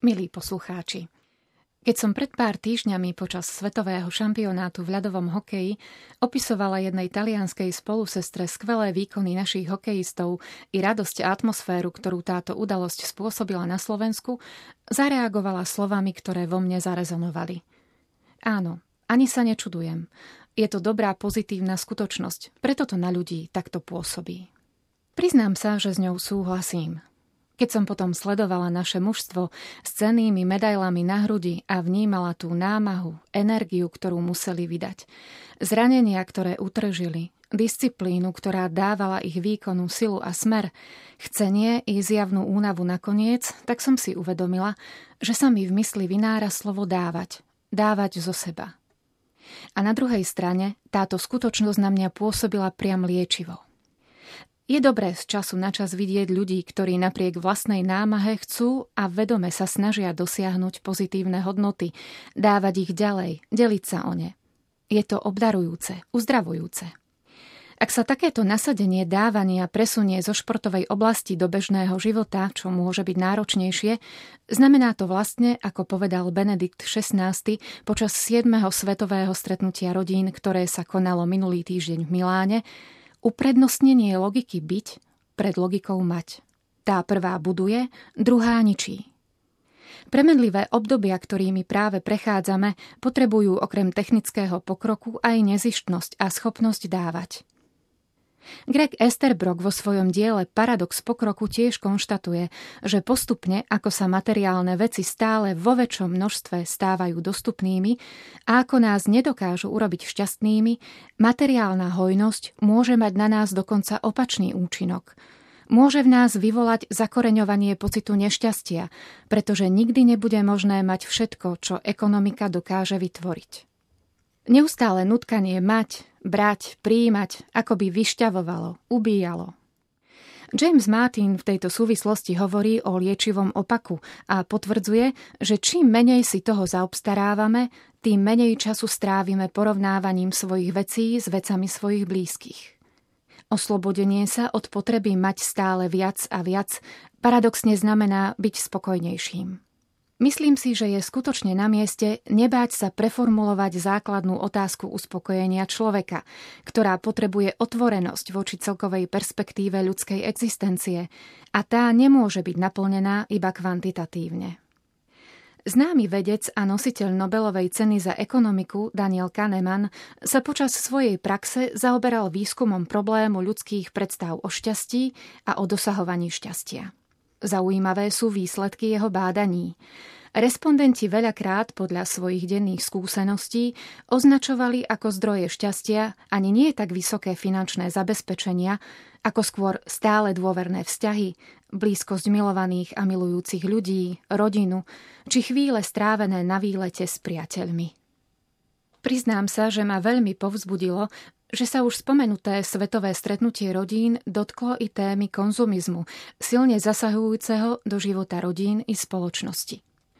Milí poslucháči, keď som pred pár týždňami počas svetového šampionátu v ľadovom hokeji opisovala jednej talianskej spolusestre skvelé výkony našich hokejistov i radosť a atmosféru, ktorú táto udalosť spôsobila na Slovensku, zareagovala slovami, ktoré vo mne zarezonovali. Áno, ani sa nečudujem. Je to dobrá pozitívna skutočnosť, preto to na ľudí takto pôsobí. Priznám sa, že s ňou súhlasím. Keď som potom sledovala naše mužstvo s cennými medailami na hrudi a vnímala tú námahu, energiu, ktorú museli vydať, zranenia, ktoré utržili, disciplínu, ktorá dávala ich výkonu silu a smer, chcenie i zjavnú únavu nakoniec, tak som si uvedomila, že sa mi v mysli vynára slovo dávať zo seba. A na druhej strane táto skutočnosť na mňa pôsobila priam liečivo. Je dobré z času na čas vidieť ľudí, ktorí napriek vlastnej námahe chcú a vedome sa snažia dosiahnuť pozitívne hodnoty, dávať ich ďalej, deliť sa o ne. Je to obdarujúce, uzdravujúce. Ak sa takéto nasadenie dávania presunie zo športovej oblasti do bežného života, čo môže byť náročnejšie, znamená to vlastne, ako povedal Benedikt XVI počas 7. svetového stretnutia rodín, ktoré sa konalo minulý týždeň v Miláne, uprednostnenie logiky byť pred logikou mať. Tá prvá buduje, druhá ničí. Premenlivé obdobia, ktorými práve prechádzame, potrebujú okrem technického pokroku aj nezištnosť a schopnosť dávať. Greg Easterbrook vo svojom diele Paradox pokroku tiež konštatuje, že postupne, ako sa materiálne veci stále vo väčšom množstve stávajú dostupnými a ako nás nedokážu urobiť šťastnými, materiálna hojnosť môže mať na nás dokonca opačný účinok. Môže v nás vyvolať zakoreňovanie pocitu nešťastia, pretože nikdy nebude možné mať všetko, čo ekonomika dokáže vytvoriť. Neustále nutkanie mať, brať, prijímať, akoby vyšťavovalo, ubíjalo. James Martin v tejto súvislosti hovorí o liečivom opaku a potvrdzuje, že čím menej si toho zaobstarávame, tým menej času strávime porovnávaním svojich vecí s vecami svojich blízkych. Oslobodenie sa od potreby mať stále viac a viac paradoxne znamená byť spokojnejším. Myslím si, že je skutočne na mieste nebáť sa preformulovať základnú otázku uspokojenia človeka, ktorá potrebuje otvorenosť voči celkovej perspektíve ľudskej existencie a tá nemôže byť naplnená iba kvantitatívne. Známy vedec a nositeľ Nobelovej ceny za ekonomiku Daniel Kahneman sa počas svojej praxe zaoberal výskumom problému ľudských predstav o šťastí a o dosahovaní šťastia. Zaujímavé sú výsledky jeho bádaní. Respondenti veľakrát podľa svojich denných skúseností označovali ako zdroje šťastia ani nie tak vysoké finančné zabezpečenia, ako skôr stále dôverné vzťahy, blízkosť milovaných a milujúcich ľudí, rodinu, či chvíle strávené na výlete s priateľmi. Priznám sa, že ma veľmi povzbudilo, že sa už spomenuté svetové stretnutie rodín dotklo i témy konzumizmu, silne zasahujúceho do života rodín i spoločnosti.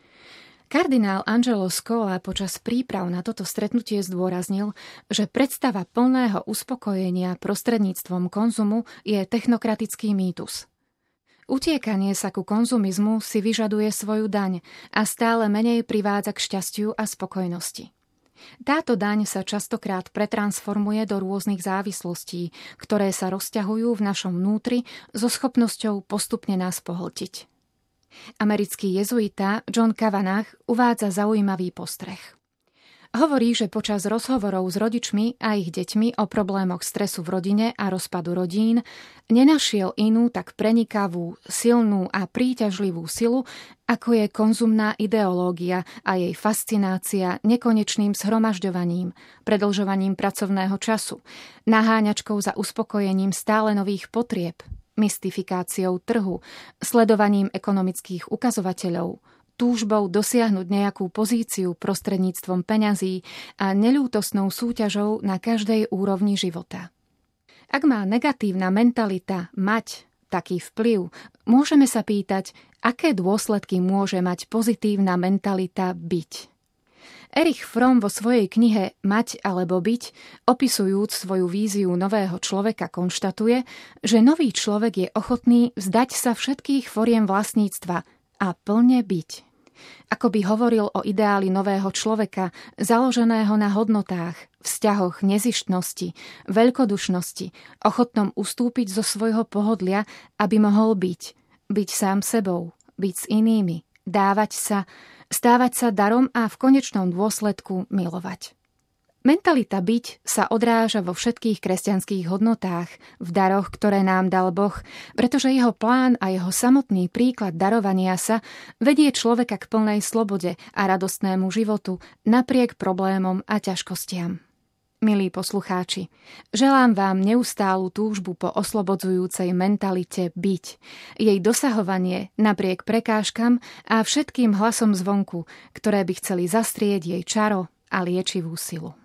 Kardinál Angelo Scola počas príprav na toto stretnutie zdôraznil, že predstava plného uspokojenia prostredníctvom konzumu je technokratický mýtus. Utiekanie sa ku konzumizmu si vyžaduje svoju daň a stále menej privádza k šťastiu a spokojnosti. Táto daň sa častokrát pretransformuje do rôznych závislostí, ktoré sa rozťahujú v našom vnútri so schopnosťou postupne nás pohltiť. Americký jezuita John Kavanagh uvádza zaujímavý postreh. Hovorí, že počas rozhovorov s rodičmi a ich deťmi o problémoch stresu v rodine a rozpadu rodín nenašiel inú tak prenikavú, silnú a príťažlivú silu, ako je konzumná ideológia a jej fascinácia nekonečným zhromažďovaním, predĺžovaním pracovného času, naháňačkou za uspokojením stále nových potrieb, mystifikáciou trhu, sledovaním ekonomických ukazovateľov, túžbou dosiahnuť nejakú pozíciu prostredníctvom peňazí a neľútostnou súťažou na každej úrovni života. Ak má negatívna mentalita mať taký vplyv, môžeme sa pýtať, aké dôsledky môže mať pozitívna mentalita byť. Erich Fromm vo svojej knihe Mať alebo byť, opisujúc svoju víziu nového človeka, konštatuje, že nový človek je ochotný vzdať sa všetkých foriem vlastníctva a plne byť. Ako by hovoril o ideáli nového človeka, založeného na hodnotách, vzťahoch, nezištnosti, veľkodušnosti, ochotnom ustúpiť zo svojho pohodlia, aby mohol byť sám sebou, byť s inými, dávať sa, stávať sa darom a v konečnom dôsledku milovať. Mentalita byť sa odráža vo všetkých kresťanských hodnotách, v daroch, ktoré nám dal Boh, pretože jeho plán a jeho samotný príklad darovania sa vedie človeka k plnej slobode a radostnému životu napriek problémom a ťažkostiam. Milí poslucháči, želám vám neustálu túžbu po oslobodzujúcej mentalite byť, jej dosahovanie napriek prekážkam a všetkým hlasom zvonku, ktoré by chceli zastrieť jej čaro a liečivú silu.